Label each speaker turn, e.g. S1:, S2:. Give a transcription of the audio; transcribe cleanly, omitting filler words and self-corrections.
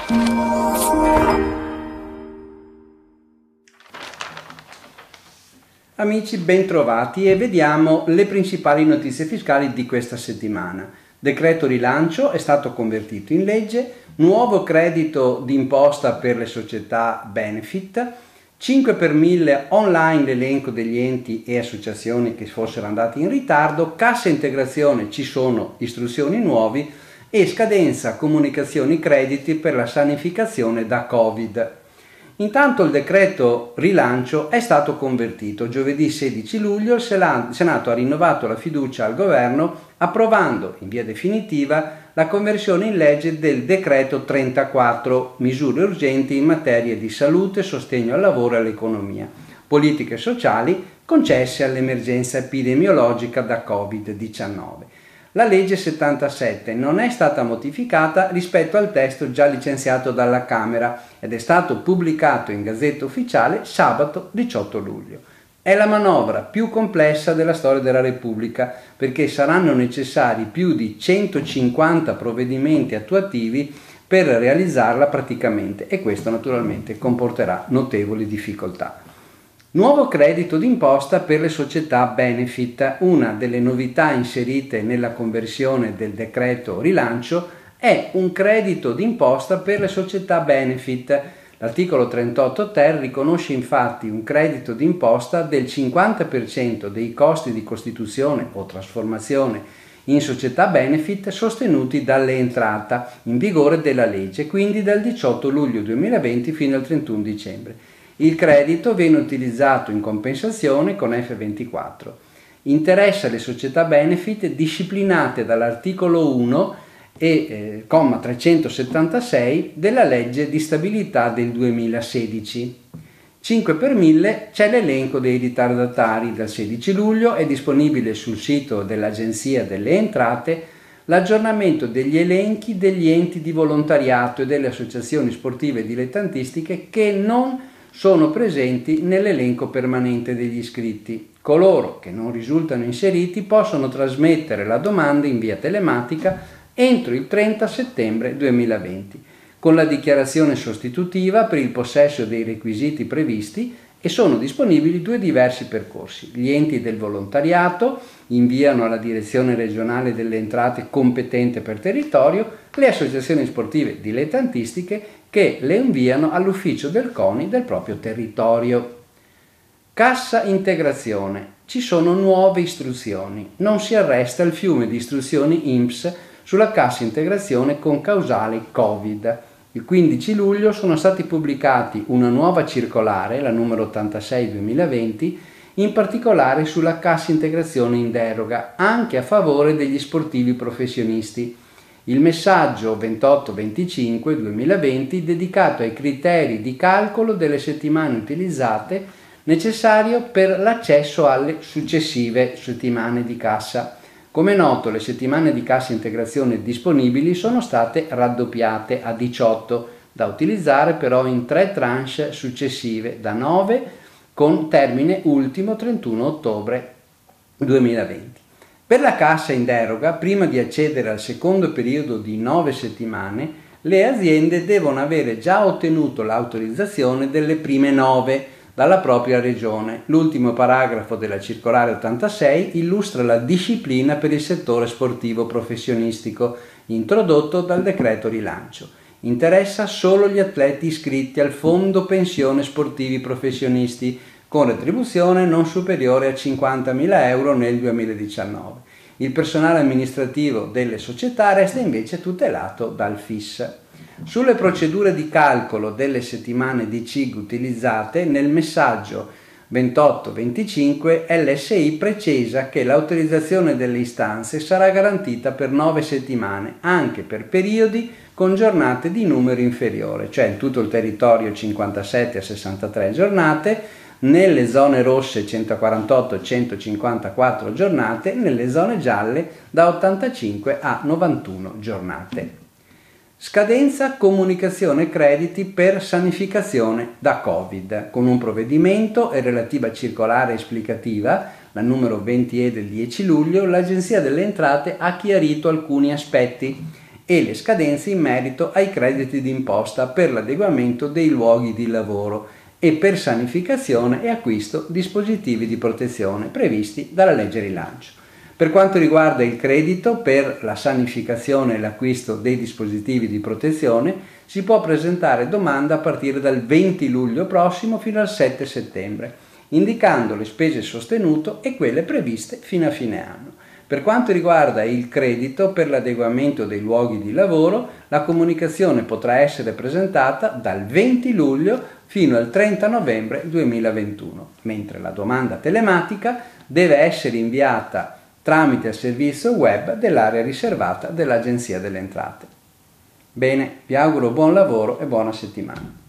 S1: Amici, bentrovati e vediamo le principali notizie fiscali di questa settimana. Decreto rilancio è stato convertito in legge, nuovo credito d'imposta per le società benefit, 5 per 1000 online l'elenco degli enti e associazioni che fossero andati in ritardo, cassa integrazione ci sono istruzioni nuovi e scadenza comunicazioni crediti per la sanificazione da Covid. Intanto il decreto rilancio è stato convertito. Giovedì 16 luglio il Senato ha rinnovato la fiducia al governo approvando in via definitiva la conversione in legge del decreto 34, misure urgenti in materia di salute, sostegno al lavoro e all'economia, politiche sociali concesse all'emergenza epidemiologica da Covid-19. La legge 77 non è stata modificata rispetto al testo già licenziato dalla Camera ed è stato pubblicato in Gazzetta Ufficiale sabato 18 luglio. È la manovra più complessa della storia della Repubblica perché saranno necessari più di 150 provvedimenti attuativi per realizzarla praticamente e questo naturalmente comporterà notevoli difficoltà. Nuovo credito d'imposta per le società benefit. Una delle novità inserite nella conversione del decreto rilancio è un credito d'imposta per le società benefit. L'articolo 38 ter riconosce infatti un credito d'imposta del 50% dei costi di costituzione o trasformazione in società benefit sostenuti dall'entrata in vigore della legge, quindi dal 18 luglio 2020 fino al 31 dicembre. Il credito viene utilizzato in compensazione con F24. Interessa le società benefit disciplinate dall'articolo 1 e comma 376 della legge di stabilità del 2016. 5 per 1000 c'è l'elenco dei ritardatari. Dal 16 luglio è disponibile sul sito dell'Agenzia delle Entrate l'aggiornamento degli elenchi degli enti di volontariato e delle associazioni sportive dilettantistiche che non sono presenti nell'elenco permanente degli iscritti. Coloro che non risultano inseriti possono trasmettere la domanda in via telematica entro il 30 settembre 2020, con la dichiarazione sostitutiva per il possesso dei requisiti previsti e sono disponibili due diversi percorsi. Gli enti del volontariato inviano alla Direzione Regionale delle Entrate competente per territorio le associazioni sportive dilettantistiche che le inviano all'ufficio del CONI del proprio territorio. Cassa integrazione. Ci sono nuove istruzioni. Non si arresta il fiume di istruzioni INPS sulla cassa integrazione con causale Covid. Il 15 luglio sono stati pubblicati una nuova circolare, la numero 86/2020, in particolare sulla cassa integrazione in deroga, anche a favore degli sportivi professionisti. Il messaggio 28/25/2020 dedicato ai criteri di calcolo delle settimane utilizzate necessario per l'accesso alle successive settimane di cassa. Come noto, le settimane di cassa integrazione disponibili sono state raddoppiate a 18, da utilizzare però in 3 tranche successive, da 9 con termine ultimo 31 ottobre 2020. Per la cassa in deroga, prima di accedere al secondo periodo di 9 settimane, le aziende devono avere già ottenuto l'autorizzazione delle prime 9 dalla propria regione. L'ultimo paragrafo della circolare 86 illustra la disciplina per il settore sportivo professionistico, introdotto dal decreto rilancio. Interessa solo gli atleti iscritti al Fondo Pensione Sportivi Professionisti, con retribuzione non superiore a 50.000 euro nel 2019. Il personale amministrativo delle società resta invece tutelato dal FIS. Sulle procedure di calcolo delle settimane di CIG utilizzate, nel messaggio 28/25 LSI precisa che l'autorizzazione delle istanze sarà garantita per 9 settimane, anche per periodi con giornate di numero inferiore, cioè in tutto il territorio 57 a 63 giornate, nelle zone rosse 148-154 giornate, nelle zone gialle da 85 a 91 giornate. Scadenza comunicazione crediti per sanificazione da Covid. Con un provvedimento e relativa circolare esplicativa, la numero 20E del 10 luglio, l'Agenzia delle Entrate ha chiarito alcuni aspetti. e le scadenze in merito ai crediti d'imposta per l'adeguamento dei luoghi di lavoro e per sanificazione e acquisto dispositivi di protezione previsti dalla legge rilancio. Per quanto riguarda il credito per la sanificazione e l'acquisto dei dispositivi di protezione, si può presentare domanda a partire dal 20 luglio prossimo fino al 7 settembre, indicando le spese sostenute e quelle previste fino a fine anno. Per quanto riguarda il credito per l'adeguamento dei luoghi di lavoro, la comunicazione potrà essere presentata dal 20 luglio fino al 30 novembre 2021, mentre la domanda telematica deve essere inviata tramite il servizio web dell'area riservata dell'Agenzia delle Entrate. Bene, vi auguro buon lavoro e buona settimana.